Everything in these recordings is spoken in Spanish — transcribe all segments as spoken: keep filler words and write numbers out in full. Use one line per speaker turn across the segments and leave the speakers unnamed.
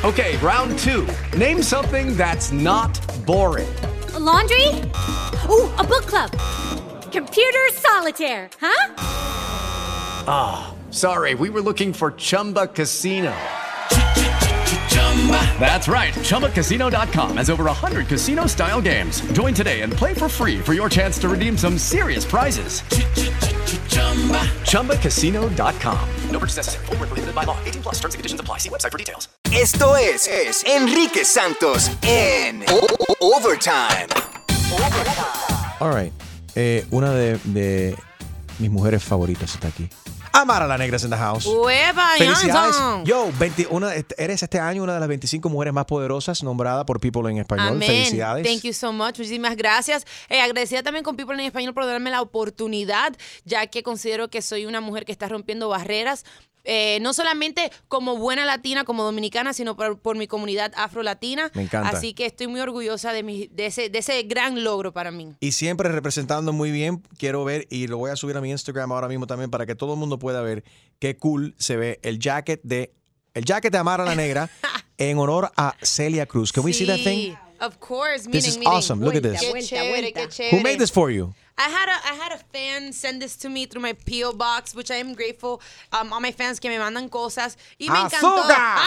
Okay, round two. Name something that's not boring.
A laundry? Ooh, a book club. Computer solitaire, huh?
Ah, oh, sorry. We were looking for Chumba Casino. That's right. Chumba Casino dot com has over one hundred casino-style games. Join today and play for free for your chance to redeem some serious prizes. Chumba Casino dot com. No purchase necessary. Void where prohibited by law. eighteen plus terms and conditions apply. See website for details.
Esto es, es Enrique Santos en Overtime.
All right. Eh, una de, de mis mujeres favoritas está aquí. Amara La Negra in the house.
¡Uepa!
Felicidades.
Yanson.
Yo, veintiuno, eres este año una de las veinticinco mujeres más poderosas nombrada por People en Español.
Amén.
Felicidades.
Thank you so much. Muchísimas gracias. Eh, agradecida también con People en Español por darme la oportunidad, ya que considero que soy una mujer que está rompiendo barreras. Eh, no solamente como buena latina, como dominicana, sino por, por mi comunidad afro-latina.
Me encanta.
Así que estoy muy orgullosa de, mi, de, ese, de ese gran logro para mí.
Y siempre representando muy bien, quiero ver, y lo voy a subir a mi Instagram ahora mismo también para que todo el mundo pueda ver qué cool se ve el jacket de, el jacket de Amara La Negra en honor a Celia Cruz. Can we see that thing?
Of course.
This
Miren,
is
miren.
awesome. Look at this.
Qué
Vuelta,
chévere,
vuelta.
qué chévere.
Who made this for you?
I had a I had a fan send this to me through my P O box, which I am grateful. Um, all my fans que me mandan cosas y me encantó.
¡Azúcar!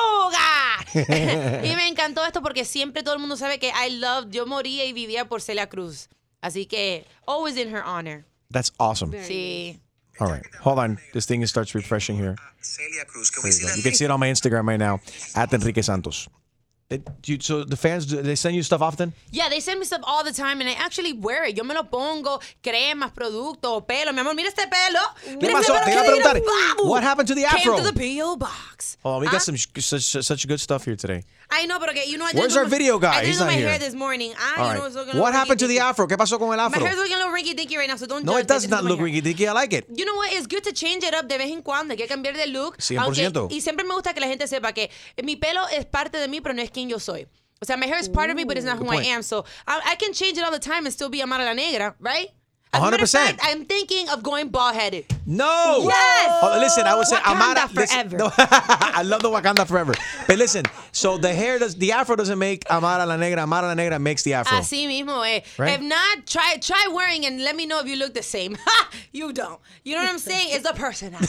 ¡Azúcar! Y me encantó esto porque siempre todo el mundo sabe que I love, yo moría y vivía por Celia Cruz. Así que always in her honor.
That's awesome.
Sí.
All right. Hold on. This thing starts refreshing here.
Celia Cruz, que
There you go. You can see it on my Instagram right now, at Enrique Santos. It, you, so the fans, do they send you stuff often?
Yeah, they send me stuff all the time and I actually wear it. Yo me lo pongo, cremas, productos, pelo. Mi amor, mira este pelo.
¿Qué
Mira
pasó?
este pelo
Te iba a
que
preguntar,
divino, babu.
what happened to the afro?
Came to the P O box.
Oh, we got
Huh?
some sh- such, such good stuff here today.
I know, pero que, you know, I
Where's
did
our
my,
video guy?
I did
He's
do
not
my
here.
hair this morning. Ah,
All
you
right.
know, it's looking a
What
little
happened to the
rinky-dinky.
afro? ¿Qué pasó con el
My
afro?
hair's looking a little rinky-dinky right now, so don't
No,
judge
it does
me. This
not
is my
look
hair.
rinky-dinky. I like it.
You know what? It's good to change it up de vez en cuando. Hay que cambiar de look.
cien por ciento.
Aunque, y siempre me gusta que la gente sepa que mi pelo es parte de mí, pero no es quien yo soy. O sea, my hair is part of me, but it's not who
Good point.
I am. So I, I can change it all the time and still be Amara La Negra, right? As a
one hundred
matter of
percent.
fact, I'm thinking of going bald-headed.
No.
Yes.
Oh, listen, I would say
Wakanda
Amara. Listen,
forever.
no, I love the Wakanda forever. But listen, so the hair does, the afro doesn't make Amara La Negra. Amara La Negra makes the afro.
Así mismo, eh.
Right?
If not, try try wearing and let me know if you look the same. Ha! You don't. You know what I'm saying? It's the personality.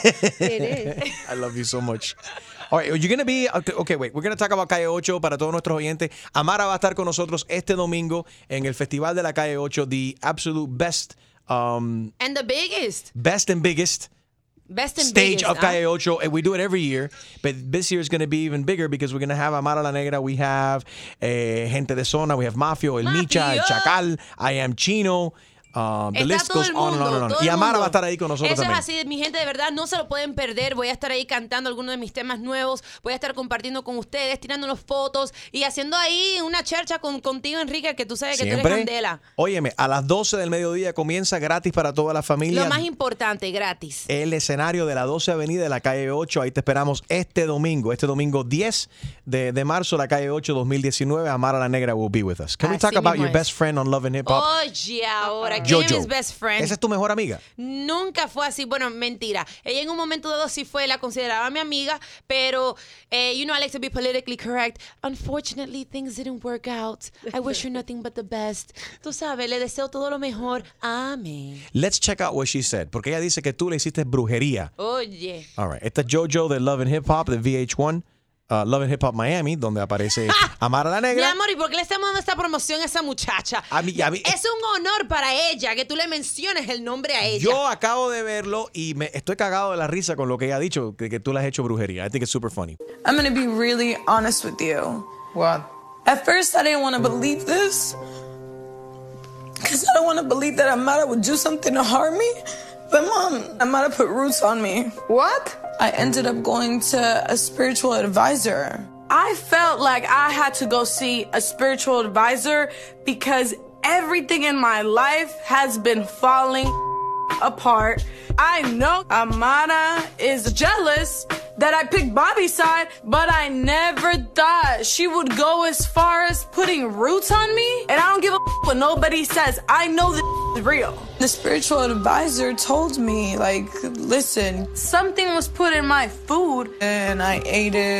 It is.
I love you so much. All right, you're going to be, okay, okay, wait, we're going to talk about Calle ocho para todos nuestros oyentes. Amara va a estar con nosotros este domingo en el Festival de la Calle ocho, the absolute best, um,
And the biggest.
best and biggest
Best and
stage
biggest,
of
huh?
Calle ocho, and we do it every year, but this year is going to be even bigger because we're going to have Amara La Negra, we have eh, Gente de Zona, we have Mafio, El Micha, El
Mafio.
Chacal, I Am Chino. Um, the
Está
list
todo
goes
el
on and
mundo,
on and on.
todo
Y
el
Amara
mundo.
va a estar ahí con nosotros
Eso
también.
es así, mi gente, de verdad, no se lo pueden perder. Voy a estar ahí cantando algunos de mis temas nuevos. Voy a estar compartiendo con ustedes, tirándonos fotos y haciendo ahí una chercha con, contigo, Enrique, que tú sabes que tú eres candela.
Óyeme, a las doce del mediodía comienza gratis para toda la familia.
Lo más importante, gratis.
El escenario de la doce Avenida de la Calle ocho. Ahí te esperamos este domingo. Este domingo diez de, de marzo, la Calle ocho dos mil diecinueve. Amara La Negra will be with us. Can we
Así
talk about
mismo
your
es.
best friend on Love and Hip Hop?
Oye, ahora, ¿quién es
Jojo.
mi best friend?
¿Esa es tu mejor amiga?
Nunca fue así. Bueno, mentira. Ella en un momento dado sí fue, la consideraba mi amiga, pero, eh, you know, I like to be politically correct. Unfortunately, things didn't work out. I wish her nothing but the best. Tú sabes, le deseo todo lo mejor. Amén.
Let's check out what she said. Porque ella dice que tú le hiciste brujería.
Oye.
All right. Esta es JoJo de Love and Hip Hop de V H uno. Uh, Love and Hip Hop Miami, donde aparece Amara La
Mi
Negra.
amor, ¿y por qué le estamos dando esta promoción a esa muchacha?
A mí- a mí-
es un honor para ella que tú le menciones el nombre a ella.
Yo acabo de verlo y me estoy cagado de la risa con lo que ella ha dicho, que, que tú le has hecho brujería. I think it's super funny.
I'm gonna be really honest with you.
What?
At first, I didn't want to believe this. Because I don't want to believe that Amara would do something to harm me. But Mom, Amara put roots on me.
What?
I ended up going to a spiritual advisor.
I felt like I had to go see a spiritual advisor because everything in my life has been falling apart. I know Amara is jealous that I picked Bobby's side, but I never thought she would go as far as putting roots on me. And I don't give a what nobody says. I know this is real.
The spiritual advisor told me, like, listen,
Something was put in my food.
and I ate it.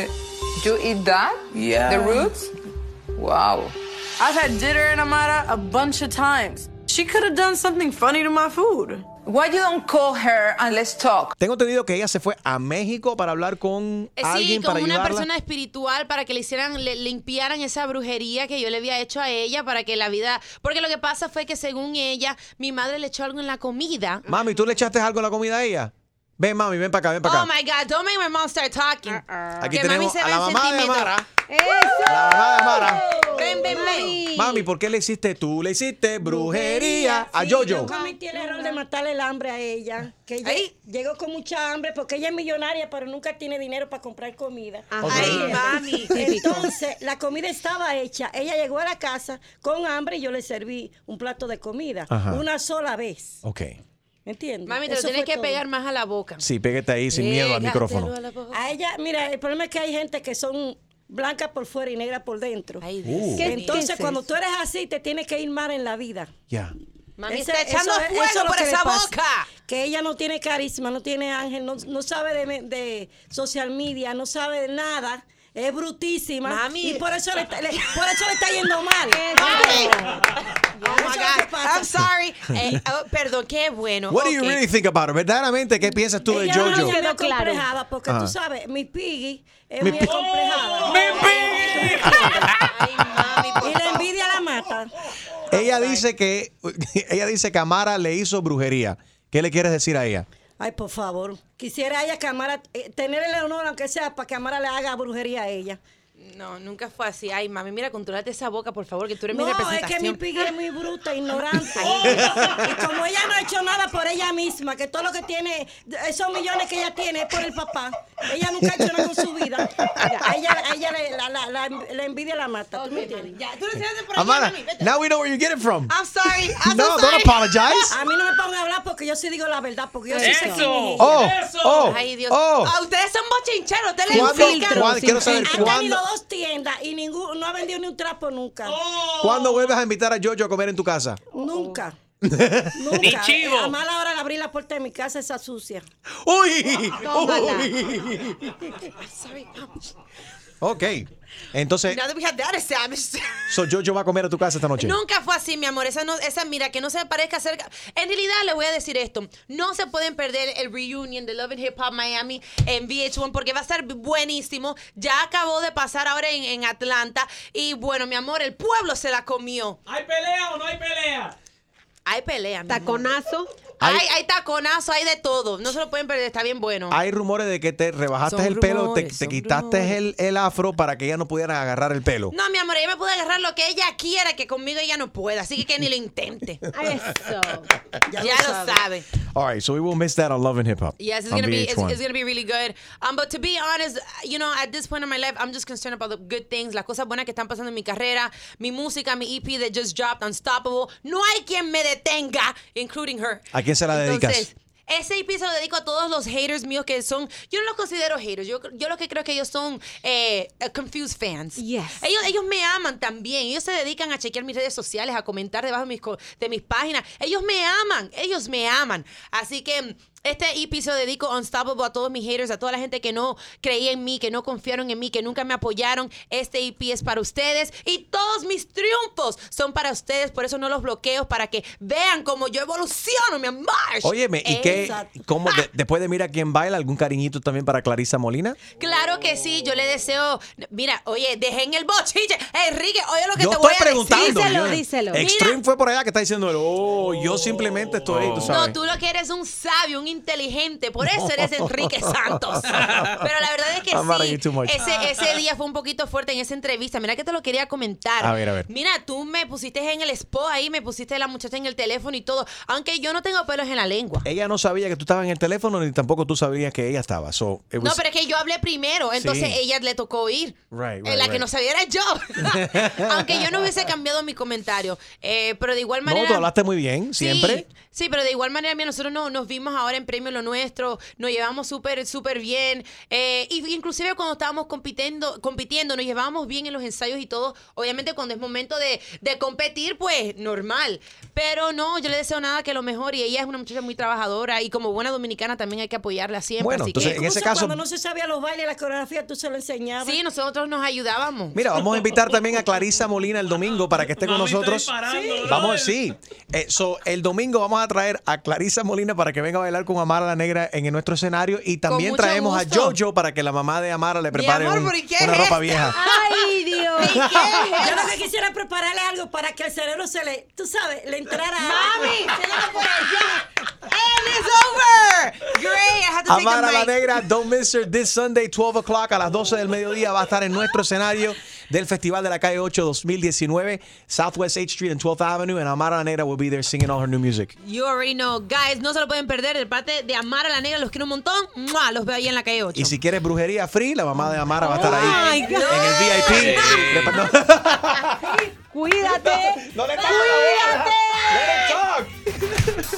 You eat that?
Yeah.
The roots? Wow.
I've had dinner in Amara a bunch of times. She could have done something funny to my food.
Why you don't call her and let's talk?
Tengo entendido que ella se fue a México para hablar con
Sí,
alguien
con
para
una
ayudarla.
persona espiritual para que le hicieran, le limpiaran esa brujería que yo le había hecho a ella para que la vida... Porque lo que pasa fue que según ella, mi madre le echó algo en la comida.
Mami, ¿tú le echaste algo a la comida a ella? Ven, mami, ven para acá, ven para
Oh
acá.
my God, don't make my mom start talking.
Aquí
que mami
tenemos
se
a
ve
la
en
mamá de
sentimiento.
Amara.
¡Eso!
La mamá de Amara.
Ven, ven, ven.
Mami, ¿por qué le hiciste tú? Le hiciste brujería a
Sí,
Jojo.
Yo cometí el error de matarle el hambre a ella. Que ella
Ay.
llegó con mucha hambre porque ella es millonaria, pero nunca tiene dinero para comprar comida.
Ay, mami.
Entonces, la comida estaba hecha. Ella llegó a la casa con hambre y yo le serví un plato de comida.
Ajá.
Una sola vez.
Ok.
¿Me entiendes?
Mami, te lo
Eso
tienes
fue
que
todo.
pegar más a la boca.
Sí, pégate ahí sin miedo al
Pégatelo
micrófono.
a la boca.
A ella, mira, el problema es que hay gente que son blancas por fuera y negras por dentro.
Ay,
Uh.
Dios.
¿Qué Entonces,
¿Qué es
cuando
eso?
tú eres así, te tienes que ir mal en la vida.
Ya.
Mami
Ese-
está echando
eso es-
fuego
eso es lo
por
que le
esa
pasa.
boca.
Que ella no tiene carisma, no tiene ángel, no, no sabe de, me- de social media, no sabe de nada. Es brutísima.
Mami.
Y por eso le, está- le- por eso le está yendo mal.
Mami. Oh
Eso
my
es lo que
God.
pasa.
I'm sorry. Eh, oh, perdón, qué bueno.
What do you
Ok.
really think about her? Verdaderamente, ¿qué piensas tú de
Ella
Jojo?
no se ve
Quedó claro.
acomplejada porque
Ajá.
tú sabes, mi Piggy es
Mi
muy
pi-
acomplejada.
Ay, mami, por
Y la
favor.
envidia la mata.
Ella dice que ella dice que Amara le hizo brujería. ¿Qué le quieres decir a ella?
Ay, por favor. Quisiera ella que Amara, eh, tener el honor, aunque sea, para que Amara le haga brujería a ella.
No, nunca fue así. Ay, mami, mira, controlate esa boca, por favor, que tú eres
No,
mi
es
representación.
que mi Piggy es muy bruta, ignorante. Y como ella no ha hecho nada por ella misma, que todo lo que tiene, esos millones que ella tiene es por el papá. Ella nunca ha hecho nada con su vida. A ella, a ella le- la, la, la, la envidia la mata. ¿Tú me entiendes?
Ya, tú le tiraste por allá,
Amara,
mami. Vete.
now we know where you get it from.
I'm sorry. I'm
No,
so
don't
sorry.
apologize.
A mí no me pongan a hablar porque yo sí digo la verdad, porque yo sí sé quién es ella.
Oh, oh,
Ay, Dios.
oh.
Ah, ustedes son bochincheros. Ustedes le
¿Cuándo-
inculcan.
cuándo- quiero saber
Ha tenido
cuándo,
dos tiendas y ninguno, no ha vendido ni un trapo nunca.
¿cuándo vuelves a invitar a Jojo a comer en tu casa?
Nunca. Nunca.
chivo.
A mala hora de abrir la puerta de mi casa, esa sucia.
¡Uy!
Tómala.
¡Uy!
Sorry.
Ok. Entonces,
Now that we have that established.
so Jojo va a comer a tu casa esta noche.
Nunca fue así, mi amor. Esa, no, esa mira, que no se parezca cerca. En realidad, le voy a decir esto. No se pueden perder el reunion de Love and Hip Hop Miami en V H uno porque va a estar buenísimo. Ya acabó de pasar ahora en, en Atlanta. Y bueno, mi amor, el pueblo se la comió.
¿Hay pelea o no hay pelea?
Hay pelea, mi amor.
Taconazo.
Hay, hay taconazo, hay de todo. No se lo pueden perder, está bien bueno.
Hay rumores de que te rebajaste
Son
el pelo, te,
rumores,
te
son
quitaste el, el afro para que ella no pudiera agarrar el pelo.
No, mi amor, ella me puede agarrar lo que ella quiera, que conmigo ella no pueda. Así que que ni lo intente.
Eso.
Ya, lo sabe.
All right, so we will miss that on Love and Hip Hop.
Yes, it's
on
gonna be it's,
V H one.
it's gonna be really good. Um, but to be honest, you know, at this point in my life, I'm just concerned about the good things, las cosas buenas que están pasando en mi carrera, mi música, mi E P that just dropped, Unstoppable. No hay quien me detenga, including her.
¿A quién se la dedicas?
Entonces, ese E P se lo dedico a todos los haters míos que son, yo no los considero haters, yo, yo lo que creo que ellos son eh, confused fans.
Yes.
Ellos, ellos me aman también, ellos se dedican a chequear mis redes sociales, a comentar debajo de mis, co- de mis páginas. Ellos me aman, ellos me aman. Así que este E P se lo dedico Unstoppable a todos mis haters, a toda la gente que no creía en mí, que no confiaron en mí, que nunca me apoyaron. Este E P es para ustedes y todos mis triunfos son para ustedes, por eso no los bloqueo, para que vean cómo yo evoluciono, mi amor.
Óyeme, ¿y qué?
Exacto.
¿Cómo de- después de Mira quién baila, algún cariñito también para Clarisa Molina?
Claro que sí, yo le deseo. Mira, oye, dejen el bochinche. Enrique, oye lo que
Yo
te
estoy
voy a
preguntando.
decir.
Díselo,
yo-
díselo.
Extreme
Mira.
fue por allá que está diciendo, oh, yo simplemente estoy, tú sabes.
No, tú lo que eres un sabio, un inteligente, por eso eres Enrique Santos. Pero la verdad es que
Amara,
sí,
you too much.
ese, ese día fue un poquito fuerte en esa entrevista. Mira que te lo quería comentar.
A ver, a ver.
Mira, tú me pusiste en el spot ahí, me pusiste la muchacha en el teléfono y todo, aunque yo no tengo pelos en la lengua.
Ella no sabía que tú estabas en el teléfono ni tampoco tú sabías que ella estaba. So, it
No,
was-
pero es que yo hablé primero, entonces
Sí.
ella le tocó ir.
Right, right,
Eh, la que
right.
no sabía era yo. Aunque yo no hubiese cambiado mi comentario. Eh, pero de igual
No,
manera.
tú hablaste muy bien, siempre.
Sí, sí, pero de igual manera, mira, nosotros no, nos vimos ahora en en premio lo nuestro, nos llevamos súper, súper bien. Eh, y inclusive cuando estábamos compitiendo, compitiendo, nos llevábamos bien en los ensayos y todo. Obviamente cuando es momento de, de competir, pues normal. Pero no, yo le deseo nada que lo mejor y ella es una muchacha muy trabajadora y como buena dominicana también hay que apoyarla siempre.
Bueno,
así
entonces
que,
en ese
Incluso
caso...
cuando no se sabía los bailes, las coreografías, tú se lo enseñabas.
Sí, nosotros nos ayudábamos.
Mira, vamos a invitar también a Clarisa Molina el domingo para que esté con
Mami, está
nosotros.
disparando,
Sí.
brother.
Vamos, sí. Eh, so, el domingo vamos a traer a Clarisa Molina para que venga a bailar con Amara la Negra en nuestro escenario y también
mucho
traemos
gusto.
a Jojo para que la mamá de Amara le prepare
amor,
un-
¿pero y qué
una
es
ropa
esto?
vieja.
Ay, Dios.
Yo lo que quisiera es prepararle algo para que el cerebro se le, tú sabes, le entrara.
¡Mami! ¡Se llama por allá! ¡And it's over! Great, I have to take
Amara
a
la
break.
Negra, don't miss her this Sunday, twelve o'clock a las doce del mediodía. Va a estar en nuestro escenario del Festival de la Calle ocho dos mil diecinueve, Southwest eighth Street and twelfth Avenue. And Amara la Negra will be there singing all her new music.
You already know. Guys, no se lo pueden perder. De parte de Amara la Negra, los quiero un montón. ¡Mua! Los veo ahí en la calle ocho.
Y si quieres brujería free, la mamá de Amara va a estar
Oh
ahí
my
en
God.
el V I P. Le- no-
Cuídate.
No le toques la boca. Let him talk.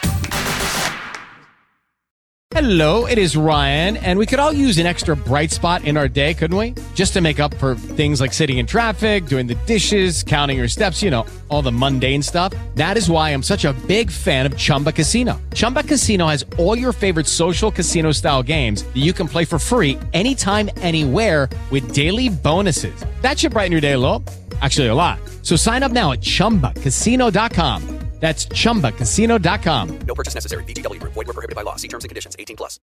Hello, it is Ryan, and we could all use an extra bright spot in our day, couldn't we? Just to make up for things like sitting in traffic, doing the dishes, counting your steps, you know, all the mundane stuff. That is why I'm such a big fan of Chumba Casino. Chumba Casino has all your favorite social casino style games that you can play for free anytime, anywhere with daily bonuses. That should brighten your day a little. Actually, a lot. So sign up now at chumba casino dot com. That's chumba casino dot com.
No purchase necessary. V G W Group. Void where prohibited by law. See terms and conditions. eighteen plus.